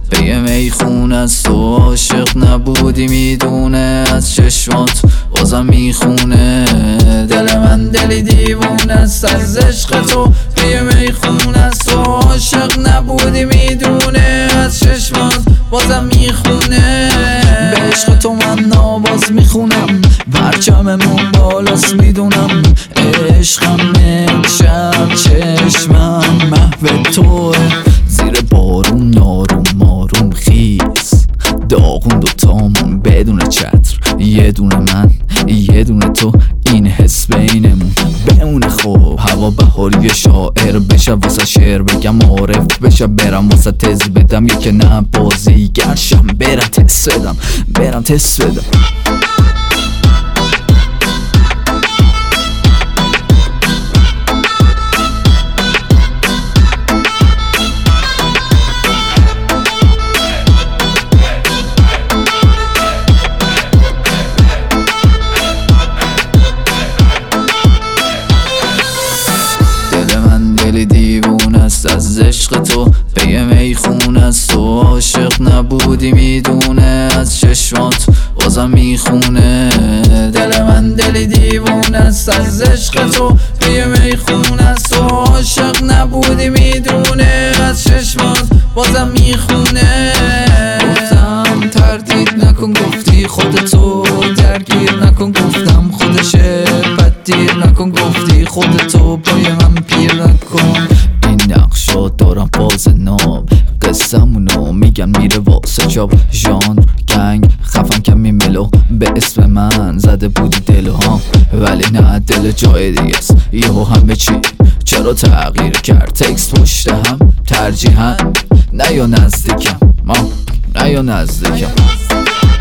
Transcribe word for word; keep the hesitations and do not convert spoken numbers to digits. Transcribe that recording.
به یه میخونه از تو عاشق نبودی میدونه از چشمات بازم میخونه دل من دلی دیوونه است از عشق تو به یه میخونه از تو عاشق نبودی میدونه از چشمات بازم میخونه به عشق تو من ناواز میخونم پرچممون بالاست میدونم عشقم امشب چشمم محو توه زیر بارون یارون مارون خیز داغون دوتامون بدون چتر یه دونه من یه دونه تو این حس بینمون بمونه خوب هوا بهاری شاعر بشه واسه شعر بگم عارف بشه برم واسه تز بدم یا که نه بازی گرشم برم تست بدم برم تست بدم دیوونه است از عشق تو به یه میخونه از تو عاشق نبودی میدونه از چشمات بازم میخونه دل من دلی دیوونه است از عشق تو به یه میخونه از تو عاشق نبودی میدونه از چشمات بازم میخونه گفتم تردید نکن گفتی خودتو درگیر نکن گفتم خودشه بد دیر نکن گفتی خودتو پای من پیر نکن این نقشا دارم باز ناب قصمونو میگن میره واسه جاب ژانر گنگ خفن کمی ملو به اسم من زده بودی دلو ها ولی نه دل جای دیگه است یهو همه چی چرا تغییر کرد تکست پشت هم ترجیحاً نه یا نزدیکم ما نه یا نزدیکم